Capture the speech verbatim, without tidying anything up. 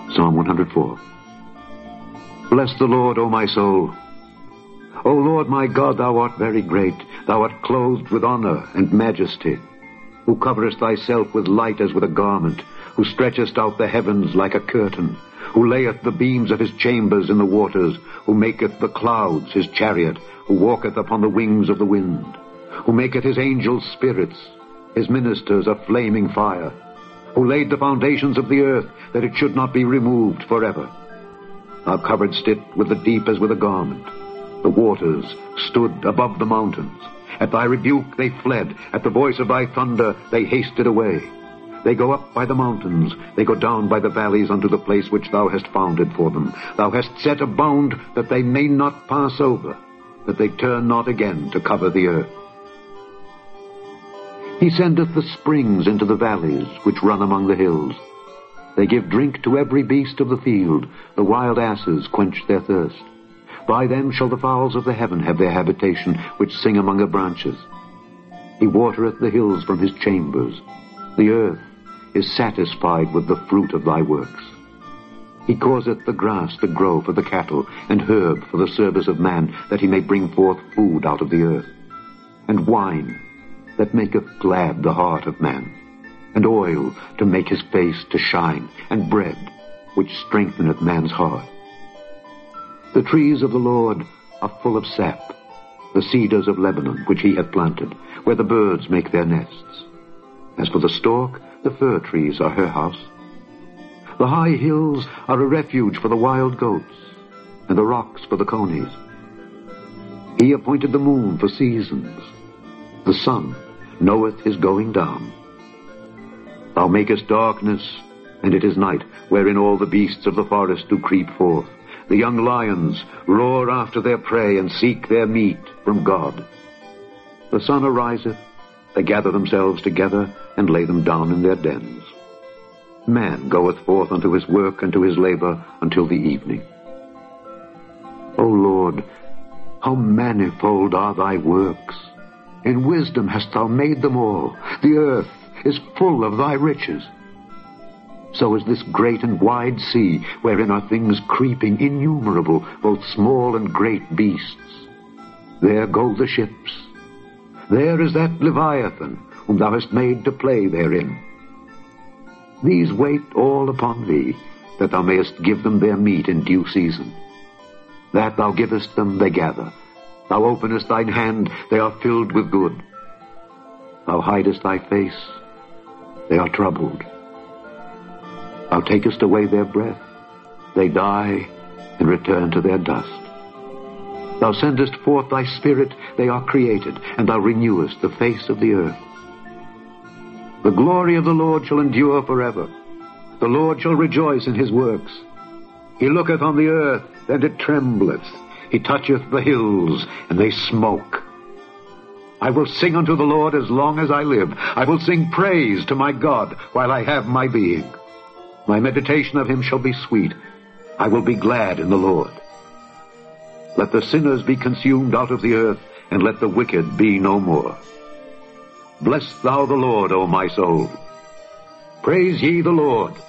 Psalm one hundred four. Bless the Lord, O my soul. O Lord my God, thou art very great. Thou art clothed with honor and majesty, who coverest thyself with light as with a garment, who stretchest out the heavens like a curtain, who layeth the beams of his chambers in the waters, who maketh the clouds his chariot, who walketh upon the wings of the wind, who maketh his angels spirits, his ministers a flaming fire, who laid the foundations of the earth, that it should not be removed forever. Thou coveredst it with the deep as with a garment. The waters stood above the mountains. At thy rebuke they fled. At the voice of thy thunder they hasted away. They go up by the mountains. They go down by the valleys unto the place which thou hast founded for them. Thou hast set a bound that they may not pass over, that they turn not again to cover the earth. He sendeth the springs into the valleys which run among the hills. They give drink to every beast of the field. The wild asses quench their thirst. By them shall the fowls of the heaven have their habitation, which sing among the branches. He watereth the hills from his chambers. The earth is satisfied with the fruit of thy works. He causeth the grass to grow for the cattle, and herb for the service of man, that he may bring forth food out of the earth, and wine that maketh glad the heart of man, and oil to make his face to shine, and bread which strengtheneth man's heart. The trees of the Lord are full of sap, the cedars of Lebanon which he hath planted, where the birds make their nests. As for the stork, the fir trees are her house. The high hills are a refuge for the wild goats, and the rocks for the conies. He appointed the moon for seasons. The sun knoweth his going down. Thou makest darkness, and it is night, wherein all the beasts of the forest do creep forth. The young lions roar after their prey, and seek their meat from God. The sun ariseth, they gather themselves together, and lay them down in their dens. Man goeth forth unto his work and to his labor until the evening. O Lord, how manifold are thy works! In wisdom hast thou made them all. The earth is full of thy riches. So is this great and wide sea, wherein are things creeping innumerable, both small and great beasts. There go the ships. There is that Leviathan, whom thou hast made to play therein. These wait all upon thee, that thou mayest give them their meat in due season. That thou givest them, they gather. Thou openest thine hand, they are filled with good. Thou hidest thy face, they are troubled. Thou takest away their breath, they die and return to their dust. Thou sendest forth thy spirit, they are created, and thou renewest the face of the earth. The glory of the Lord shall endure forever. The Lord shall rejoice in his works. He looketh on the earth, and it trembleth. He toucheth the hills, and they smoke. I will sing unto the Lord as long as I live. I will sing praise to my God while I have my being. My meditation of him shall be sweet. I will be glad in the Lord. Let the sinners be consumed out of the earth, and let the wicked be no more. Bless thou the Lord, O my soul. Praise ye the Lord.